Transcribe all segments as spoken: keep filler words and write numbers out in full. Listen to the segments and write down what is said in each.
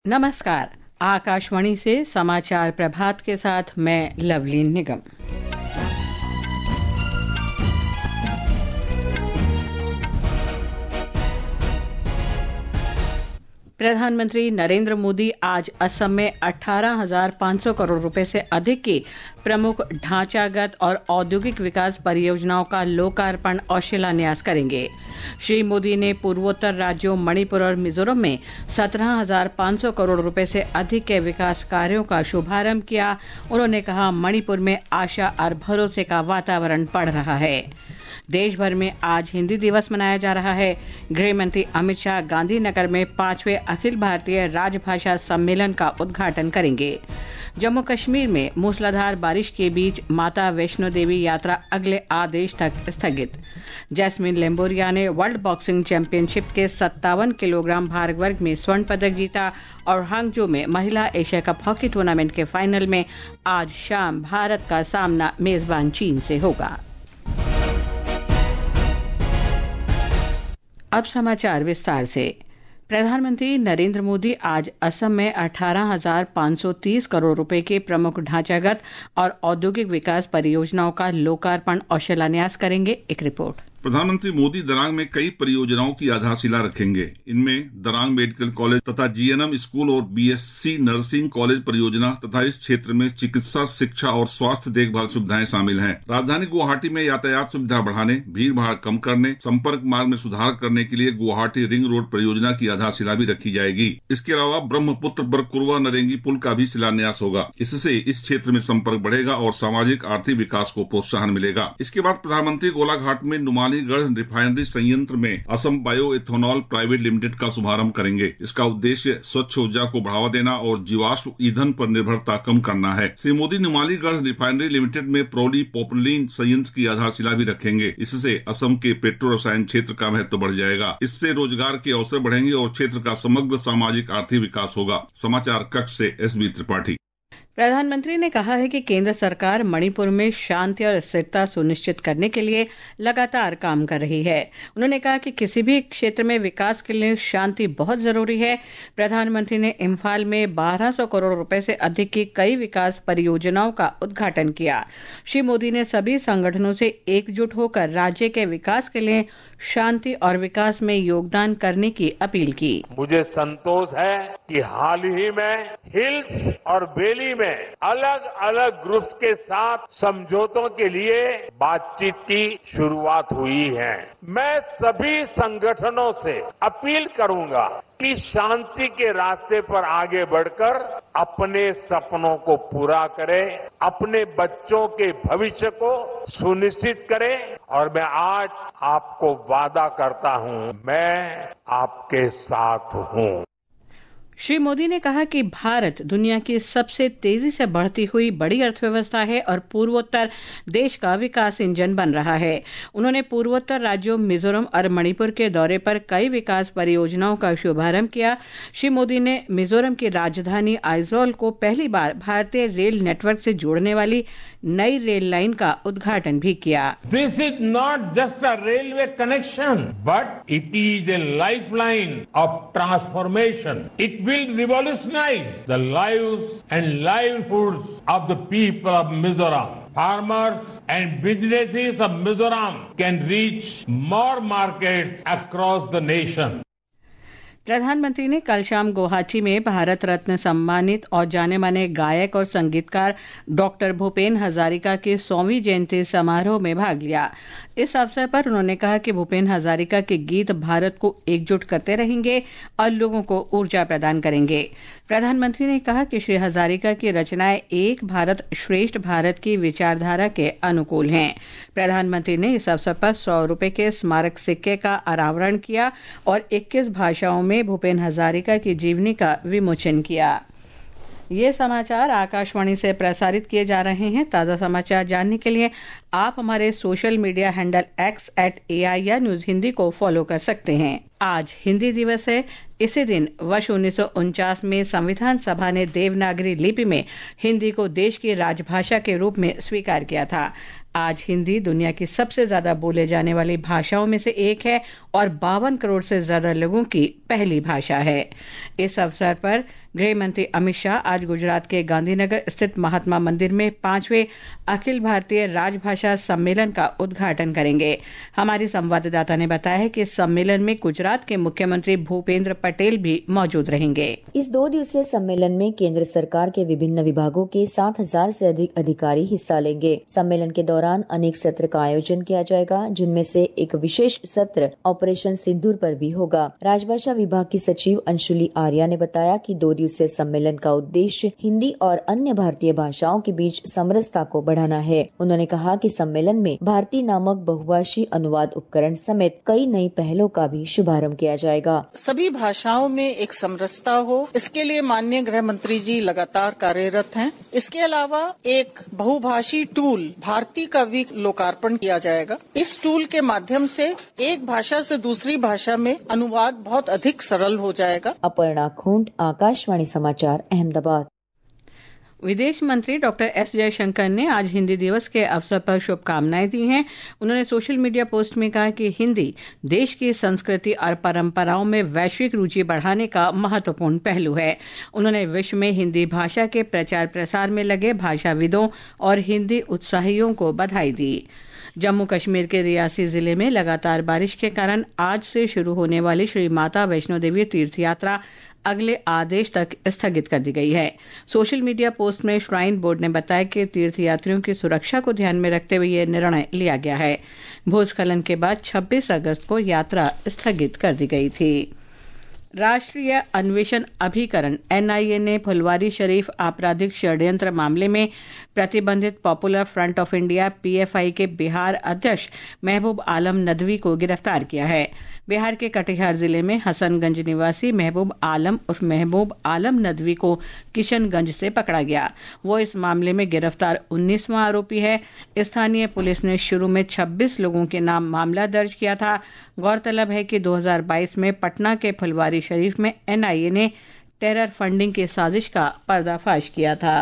नमस्कार। आकाशवाणी से समाचार प्रभात के साथ मैं लवलीन निगम। प्रधानमंत्री नरेंद्र मोदी आज असम में अठारह हज़ार पाँच सौ करोड़ रुपए से अधिक की प्रमुख ढांचागत और औद्योगिक विकास परियोजनाओं का लोकार्पण और शिलान्यास करेंगे। श्री मोदी ने पूर्वोत्तर राज्यों मणिपुर और मिजोरम में सत्रह हज़ार पाँच सौ करोड़ रुपए से अधिक के विकास कार्यों का शुभारंभ किया। उन्होंने कहा, मणिपुर में आशा और भरोसे का वातावरण बढ़ रहा है। देश भर में आज हिंदी दिवस मनाया जा रहा है। गृह मंत्री अमित शाह गांधीनगर में पांचवें अखिल भारतीय राजभाषा सम्मेलन का उद्घाटन करेंगे। जम्मू कश्मीर में मूसलाधार बारिश के बीच माता वैष्णो देवी यात्रा अगले आदेश तक स्थगित। जैस्मिन लेम्बोरिया ने वर्ल्ड बॉक्सिंग चैंपियनशिप के सत्तावन किलोग्राम भार वर्ग में स्वर्ण पदक जीता और हांगजो में महिला एशिया कप हॉकी टूर्नामेंट के फाइनल में आज शाम भारत का सामना मेजबान चीन से होगा। अब समाचार विस्तार से। प्रधानमंत्री नरेंद्र मोदी आज असम में अठारह हज़ार पाँच सौ तीस करोड़ रुपए के प्रमुख ढांचागत और औद्योगिक विकास परियोजनाओं का लोकार्पण और शिलान्यास करेंगे। एक रिपोर्ट। प्रधानमंत्री मोदी दरांग में कई परियोजनाओं की आधारशिला रखेंगे। इनमें दरांग मेडिकल कॉलेज तथा जीएनएम स्कूल और बीएससी नर्सिंग कॉलेज परियोजना तथा इस क्षेत्र में चिकित्सा, शिक्षा और स्वास्थ्य देखभाल सुविधाएं शामिल हैं। राजधानी गुवाहाटी में यातायात सुविधा बढ़ाने, भीड़ भाड़ कम करने, संपर्क मार्ग में सुधार करने के लिए गुवाहाटी रिंग रोड परियोजना की आधारशिला भी रखी जाएगी। इसके अलावा ब्रह्मपुत्र पर कुरवा नरेंगी पुल का भी शिलान्यास होगा। इससे इस क्षेत्र में संपर्क बढ़ेगा और सामाजिक आर्थिक विकास को प्रोत्साहन मिलेगा। इसके बाद प्रधानमंत्री गोलाघाट में नुमालीगढ़ रिफाइनरी संयंत्र में Assam bio ethanol private limited का शुभारंभ करेंगे। इसका उद्देश्य स्वच्छ ऊर्जा को बढ़ावा देना और जीवाश्म ईंधन पर निर्भरता कम करना है। श्री मोदी नुमालीगढ़ रिफाइनरी लिमिटेड में प्रोली पोपलिन संयंत्र की आधारशिला भी रखेंगे। इससे असम के पेट्रो रसायन क्षेत्र का महत्व बढ़ जाएगा। इससे रोजगार के अवसर बढ़ेंगे और क्षेत्र का समग्र सामाजिक आर्थिक विकास होगा। समाचार कक्ष से एस बी त्रिपाठी। प्रधानमंत्री ने कहा है कि केंद्र सरकार मणिपुर में शांति और स्थिरता सुनिश्चित करने के लिए लगातार काम कर रही है। उन्होंने कहा कि किसी भी क्षेत्र में विकास के लिए शांति बहुत जरूरी है। प्रधानमंत्री ने इम्फाल में बारह सौ करोड़ रुपए से अधिक की कई विकास परियोजनाओं का उद्घाटन किया। श्री मोदी ने सभी संगठनों से एकजुट होकर राज्य के विकास के लिए शांति और विकास में योगदान करने की अपील की। मुझे संतोष है कि हाल ही में हिल्स और वैली में अलग अलग ग्रुप्स के साथ समझौतों के लिए बातचीत की शुरुआत हुई है। मैं सभी संगठनों से अपील करूंगा कि शांति के रास्ते पर आगे बढ़कर अपने सपनों को पूरा करें, अपने बच्चों के भविष्य को सुनिश्चित करें। और मैं आज आपको वादा करता हूं, मैं आपके साथ हूं। श्री मोदी ने कहा कि भारत दुनिया की सबसे तेजी से बढ़ती हुई बड़ी अर्थव्यवस्था है और पूर्वोत्तर देश का विकास इंजन बन रहा है। उन्होंने पूर्वोत्तर राज्यों मिजोरम और मणिपुर के दौरे पर कई विकास परियोजनाओं का शुभारंभ किया। श्री मोदी ने मिजोरम की राजधानी आइजोल को पहली बार भारतीय रेल नेटवर्क से जोड़ने वाली नई रेल लाइन का उद्घाटन भी किया। This is not just a railway connection, but it is a life line of transformation. It will revolutionize the lives and livelihoods of the people of Mizoram. Farmers and businesses of Mizoram can reach more markets across the nation. प्रधानमंत्री ने कल शाम गुवाहाटी में भारत रत्न सम्मानित और जाने माने गायक और संगीतकार डॉक्टर भूपेन हजारिका के सौवीं जयंती समारोह में भाग लिया। इस अवसर पर उन्होंने कहा कि भूपेन हजारिका के गीत भारत को एकजुट करते रहेंगे और लोगों को ऊर्जा प्रदान करेंगे। प्रधानमंत्री ने कहा कि श्री हजारिका की रचनाएं एक भारत श्रेष्ठ भारत की विचारधारा के अनुकूल हैं। प्रधानमंत्री ने इस अवसर पर सौ रुपए के स्मारक सिक्के का अनावरण किया और इक्कीस भाषाओं में भूपेन हजारिका की जीवनी का विमोचन किया। ये समाचार आकाशवाणी से प्रसारित किए जा रहे हैं। ताज़ा समाचार जानने के लिए आप हमारे social media handle X at A I R news Hindi को फॉलो कर सकते हैं। आज हिंदी दिवस है। इसी दिन वर्ष उन्नीस सौ उनचास में संविधान सभा ने देवनागरी लिपि में हिंदी को देश की राजभाषा के रूप में स्वीकार किया था। आज हिंदी दुनिया की सबसे ज्यादा बोले जाने वाली भाषाओं में से एक है और बावन करोड़ से ज्यादा लोगों की पहली भाषा है। इस अवसर पर गृह मंत्री अमित शाह आज गुजरात के गांधीनगर स्थित महात्मा मंदिर में पांचवें अखिल भारतीय राजभाषा सम्मेलन का उद्घाटन करेंगे। हमारी संवाददाता ने बताया है कि सम्मेलन में गुजरात के मुख्यमंत्री भूपेंद्र पटेल भी मौजूद रहेंगे। इस दो दिवसीय सम्मेलन में केंद्र सरकार के विभिन्न विभागों के सात हजार से अधिक अधिकारी हिस्सा लेंगे। सम्मेलन के दौरान अनेक सत्र का आयोजन किया जाएगा, जिनमें से एक विशेष सत्र ऑपरेशन सिंदूर पर भी होगा। राजभाषा विभाग की सचिव अंशुली आर्या ने बताया कि दो दिवसीय सम्मेलन का उद्देश्य हिंदी और अन्य भारतीय भाषाओं के बीच समरसता को बढ़ाना है। उन्होंने कहा कि सम्मेलन में भारती नामक बहुभाषी अनुवाद उपकरण समेत कई नई पहलों का भी शुभारंभ किया जाएगा। सभी भाषाओं में एक समरसता हो, इसके लिए माननीय गृह मंत्री जी लगातार कार्यरत हैं। इसके अलावा एक बहुभाषी टूल भारती का भी लोकार्पण किया जाएगा। इस टूल के माध्यम से एक भाषा से दूसरी भाषा में अनुवाद बहुत अधिक सरल हो जाएगा। अपर्णा खूंट, आकाशवाणी समाचार, अहमदाबाद। विदेश मंत्री डॉक्टर एस जयशंकर ने आज हिंदी दिवस के अवसर पर शुभकामनाएं दी हैं। उन्होंने सोशल मीडिया पोस्ट में कहा कि हिंदी देश की संस्कृति और परंपराओं में वैश्विक रुचि बढ़ाने का महत्वपूर्ण पहलू है। उन्होंने विश्व में हिंदी भाषा के प्रचार प्रसार में लगे भाषाविदों और हिंदी उत्साहियों को बधाई दी। जम्मू कश्मीर के रियासी जिले में लगातार बारिश के कारण आज से शुरू होने वाली श्री माता वैष्णो देवी तीर्थ यात्रा अगले आदेश तक स्थगित कर दी गई है। सोशल मीडिया पोस्ट में श्राइन बोर्ड ने बताया कि तीर्थयात्रियों की सुरक्षा को ध्यान में रखते हुए यह निर्णय लिया गया है। भूस्खलन के बाद छब्बीस अगस्त को यात्रा स्थगित कर दी गई थी। राष्ट्रीय अन्वेषण अभिकरण एन आई ए ने फुलवारी शरीफ आपराधिक षड्यंत्र मामले में प्रतिबंधित Popular Front of India P F I के बिहार अध्यक्ष महबूब आलम नदवी को गिरफ्तार किया है। बिहार के कटिहार जिले में हसनगंज निवासी महबूब आलम उर्फ महबूब आलम नदवी को किशनगंज से पकड़ा गया। वो इस मामले में गिरफ्तार उन्नीसवां आरोपी है। स्थानीय पुलिस ने शुरू में छब्बीस लोगों के नाम मामला दर्ज किया था। गौरतलब है कि दो हज़ार बाईस में पटना के फुलवारी शरीफ में एन आई ए ने टेरर फंडिंग की साजिश का पर्दाफाश किया था।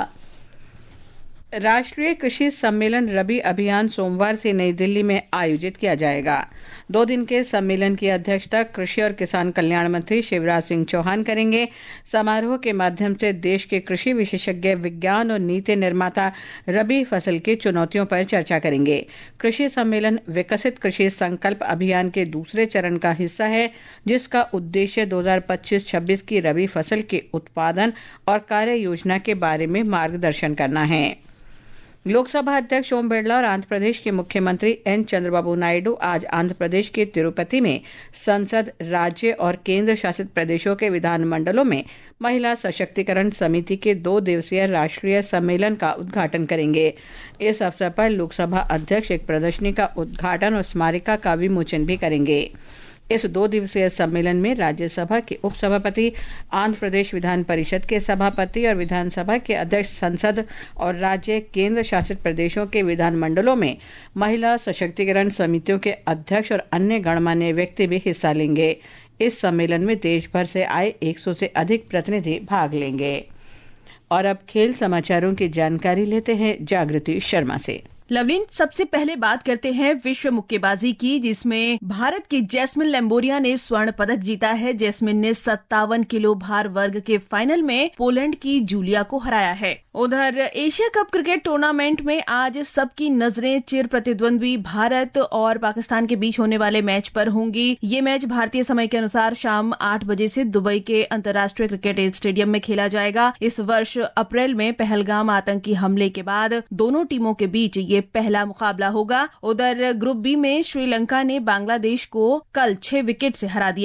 राष्ट्रीय कृषि सम्मेलन रबी अभियान सोमवार से नई दिल्ली में आयोजित किया जाएगा। दो दिन के सम्मेलन की अध्यक्षता कृषि और किसान कल्याण मंत्री शिवराज सिंह चौहान करेंगे। समारोह के माध्यम से देश के कृषि विशेषज्ञ, विज्ञान और नीति निर्माता रबी फसल की चुनौतियों पर चर्चा करेंगे। कृषि सम्मेलन विकसित कृषि संकल्प अभियान के दूसरे चरण का हिस्सा है, जिसका उद्देश्य दो हज़ार पच्चीस छब्बीस की रबी फसल के उत्पादन और कार्य योजना के बारे में मार्गदर्शन करना है। लोकसभा अध्यक्ष ओम बिरला और आंध्र प्रदेश के मुख्यमंत्री एन चंद्रबाबू नायडू आज आंध्र प्रदेश के तिरुपति में संसद, राज्य और केंद्र शासित प्रदेशों के विधानमंडलों में महिला सशक्तिकरण समिति के दो दिवसीय राष्ट्रीय सम्मेलन का उद्घाटन करेंगे। इस अवसर पर लोकसभा अध्यक्ष एक प्रदर्शनी का उद्घाटन और स्मारिका का विमोचन भी करेंगे। इस दो दिवसीय सम्मेलन में राज्यसभा के उपसभापति, आंध्र प्रदेश विधान परिषद के सभापति और विधानसभा के अध्यक्ष, संसद और राज्य केंद्र शासित प्रदेशों के विधानमंडलों में महिला सशक्तिकरण समितियों के अध्यक्ष और अन्य गणमान्य व्यक्ति भी हिस्सा लेंगे। इस सम्मेलन में देश भर से आए एक सौ से अधिक प्रतिनिधि भाग लेंगे। और अब खेल समाचारों की जानकारी लेते हैं जागृति शर्मा से। लवलीन, सबसे पहले बात करते हैं विश्व मुक्केबाजी की, जिसमें भारत की जैस्मिन लैम्बोरिया ने स्वर्ण पदक जीता है। जैस्मिन ने सत्तावन किलो भार वर्ग के फाइनल में पोलैंड की जूलिया को हराया है। उधर एशिया कप क्रिकेट टूर्नामेंट में आज सबकी नजरें चिर प्रतिद्वंद्वी भारत और पाकिस्तान के बीच होने वाले मैच पर होंगी। ये मैच भारतीय समय के अनुसार शाम आठ बजे से दुबई के अंतर्राष्ट्रीय क्रिकेट स्टेडियम में खेला जाएगा। इस वर्ष अप्रैल में पहलगाम आतंकी हमले के बाद दोनों टीमों के बीच ये पहला मुकाबला होगा। उधर ग्रुप बी में श्रीलंका ने बांग्लादेश को कल छह विकेट से हरा दिया।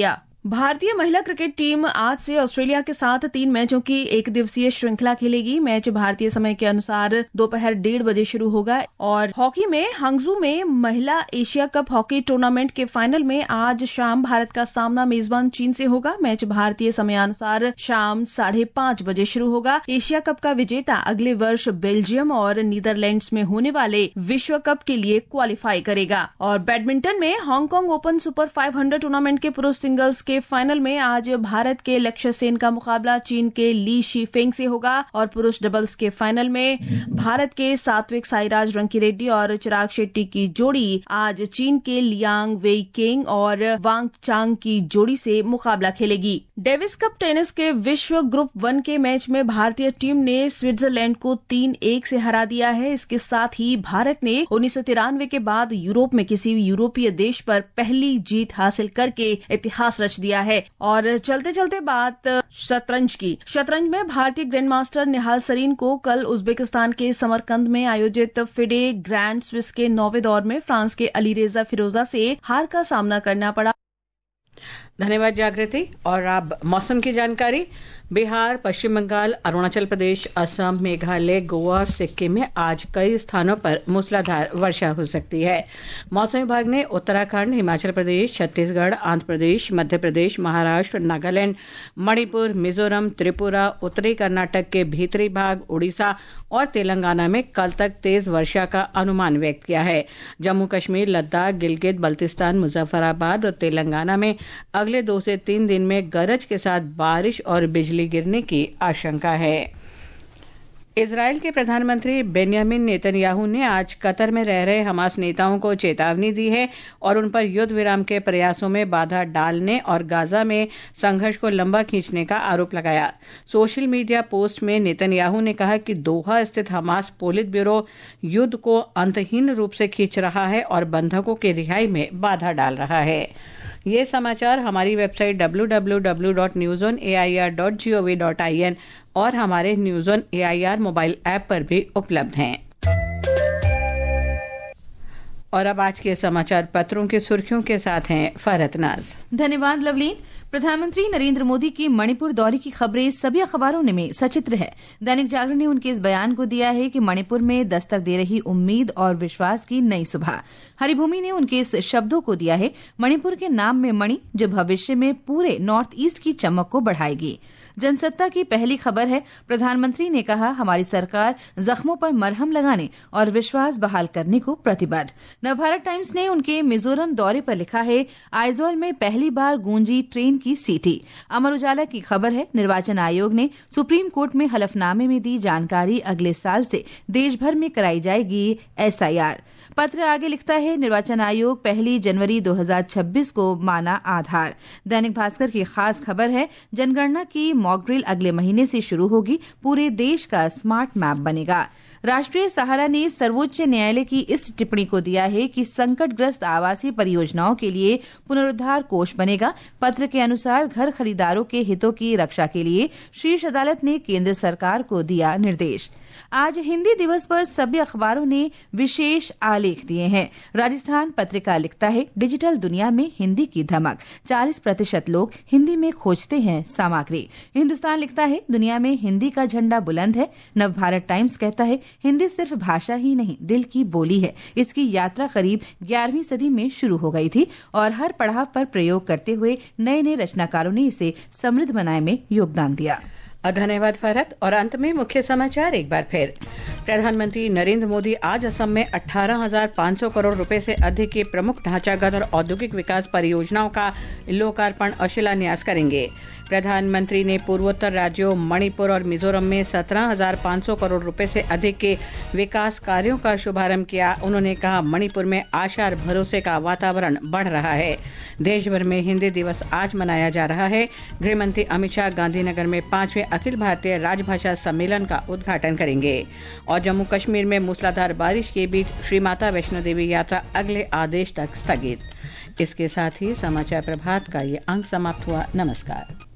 भारतीय महिला क्रिकेट टीम आज से ऑस्ट्रेलिया के साथ तीन मैचों की एक दिवसीय श्रृंखला खेलेगी। मैच भारतीय समय के अनुसार दोपहर डेढ़ बजे शुरू होगा। और हॉकी में हंगजू में महिला एशिया कप हॉकी टूर्नामेंट के फाइनल में आज शाम भारत का सामना मेजबान चीन से होगा। मैच भारतीय समयानुसार शाम साढ़े पांच बजे शुरू होगा। एशिया कप का विजेता अगले वर्ष बेल्जियम और नीदरलैंड्स में होने वाले विश्व कप के लिए क्वालिफाई करेगा। और बैडमिंटन में हांगकांग ओपन सुपर पाँच सौ टूर्नामेंट के पुरुष सिंगल्स के फाइनल में आज भारत के लक्ष्य सेन का मुकाबला चीन के ली शीफेंग से होगा। और पुरुष डबल्स के फाइनल में भारत के सात्विक साईराज रंकीरेड्डी और चिराग शेट्टी की जोड़ी आज चीन के लियांग वेई केंग और वांग चांग की जोड़ी से मुकाबला खेलेगी। डेविस कप टेनिस के विश्व ग्रुप वन के मैच में भारतीय टीम ने स्विट्जरलैंड को तीन एक से हरा दिया है। इसके साथ ही भारत ने उन्नीस सौ तिरानवे के बाद यूरोप में किसी यूरोपीय देश पर पहली जीत हासिल करके इतिहास रच दिया है। और चलते चलते बात शतरंज की। शतरंज में भारतीय ग्रैंड मास्टर निहाल सरीन को कल उज्बेकिस्तान के समरकंद में आयोजित फिडे ग्रैंड स्विस के नौवें दौर में फ्रांस के अलीरेजा फिरोजा से हार का सामना करना पड़ा। धन्यवाद जागृति। और अब मौसम की जानकारी। बिहार, पश्चिम बंगाल, अरुणाचल प्रदेश, असम, मेघालय, गोवा और सिक्किम में आज कई स्थानों पर मूसलाधार वर्षा हो सकती है। मौसम विभाग ने उत्तराखंड, हिमाचल प्रदेश, छत्तीसगढ़, आंध्र प्रदेश, मध्य प्रदेश, महाराष्ट्र, नागालैंड, मणिपुर, मिजोरम, त्रिपुरा, उत्तरी कर्नाटक के भीतरी भाग, उड़ीसा और तेलंगाना में कल तक तेज वर्षा का अनुमान व्यक्त किया है। जम्मू कश्मीर, लद्दाख, गिलगित बल्तिस्तान, मुजफ्फराबाद और तेलंगाना में अगले दो से तीन दिन में गरज के साथ बारिश और बिजली गिरने की आशंका है। इजराइल के प्रधानमंत्री बेंयामिन नेतन्याहू ने आज कतर में रह रहे हमास नेताओं को चेतावनी दी है और उन पर युद्ध विराम के प्रयासों में बाधा डालने और गाजा में संघर्ष को लंबा खींचने का आरोप लगाया। सोशल मीडिया पोस्ट में नेतन्याहू ने कहा कि दोहा स्थित हमास पोलित ब्यूरो युद्ध को अंतहीन रूप से खींच रहा है और बंधकों की रिहाई में बाधा डाल रहा है। ये समाचार हमारी website W W W dot news on A I R dot G O V dot I N और हमारे news on A I R mobile app पर भी उपलब्ध हैं। और अब आज के समाचार पत्रों की सुर्खियों के साथ हैं फरहत नाज। धन्यवाद लवलीन। प्रधानमंत्री नरेंद्र मोदी की मणिपुर दौरे की खबरें सभी अखबारों में सचित्र है। दैनिक जागरण ने उनके इस बयान को दिया है कि मणिपुर में दस्तक दे रही उम्मीद और विश्वास की नई सुबह। हरिभूमि ने उनके इस शब्दों को दिया है मणिपुर के नाम में मणि, जो भविष्य में पूरे नॉर्थ ईस्ट की चमक को बढ़ाएगी। जनसत्ता की पहली खबर है, प्रधानमंत्री ने कहा हमारी सरकार जख्मों पर मरहम लगाने और विश्वास बहाल करने को प्रतिबद्ध। नवभारत टाइम्स ने उनके मिजोरम दौरे पर लिखा है आइजोल में पहली बार गूंजी ट्रेन की सीटी। अमर उजाला की खबर है, निर्वाचन आयोग ने सुप्रीम कोर्ट में हलफनामे में दी जानकारी, अगले साल से देश भर में कराई जाएगी एस आई आर। पत्र आगे लिखता है निर्वाचन आयोग पहली जनवरी दो हज़ार छब्बीस को माना आधार। दैनिक भास्कर की खास खबर है, जनगणना की मॉक ड्रिल अगले महीने से शुरू होगी, पूरे देश का स्मार्ट मैप बनेगा। राष्ट्रीय सहारा ने सर्वोच्च न्यायालय की इस टिप्पणी को दिया है कि संकटग्रस्त आवासीय परियोजनाओं के लिए पुनरुद्धार कोष बनेगा। पत्र के अनुसार घर खरीदारों के हितों की रक्षा के लिए शीर्ष अदालत ने केंद्र सरकार को दिया निर्देश। आज हिंदी दिवस पर सभी अखबारों ने विशेष आलेख दिए हैं। राजस्थान पत्रिका लिखता है डिजिटल दुनिया में हिंदी की धमक, चालीस प्रतिशत लोग हिंदी में खोजते हैं सामग्री। हिंदुस्तान लिखता है दुनिया में हिंदी का झंडा बुलंद है। नवभारत टाइम्स कहता है हिंदी सिर्फ भाषा ही नहीं, दिल की बोली है। इसकी यात्रा करीब ग्यारहवीं सदी में शुरू हो गई थी और हर पड़ाव पर प्रयोग करते हुए नए नए रचनाकारों ने इसे समृद्ध बनाने में योगदान दिया। धन्यवाद फरहत। और अंत में मुख्य समाचार एक बार फिर। प्रधानमंत्री नरेंद्र मोदी आज असम में अठारह हजार पाँच सौ करोड़ रुपए से अधिक की प्रमुख ढांचागत और औद्योगिक विकास परियोजनाओं का लोकार्पण और शिलान्यास करेंगे। प्रधानमंत्री ने पूर्वोत्तर राज्यों मणिपुर और मिजोरम में सत्रह हजार पाँच सौ करोड़ रुपए से अधिक के विकास कार्यों का शुभारंभ किया। उन्होंने कहा मणिपुर में आशा और भरोसे का वातावरण बढ़ रहा है। देश भर में हिंदी दिवस आज मनाया जा रहा है। गृहमंत्री अमित शाह गांधीनगर में पांचवें अखिल भारतीय राजभाषा सम्मेलन का उद्घाटन करेंगे। और जम्मू कश्मीर में मूसलाधार बारिश के बीच श्री माता वैष्णो देवी यात्रा अगले आदेश तक स्थगित। इसके साथ ही समाचार प्रभात का ये अंक समाप्त हुआ। नमस्कार।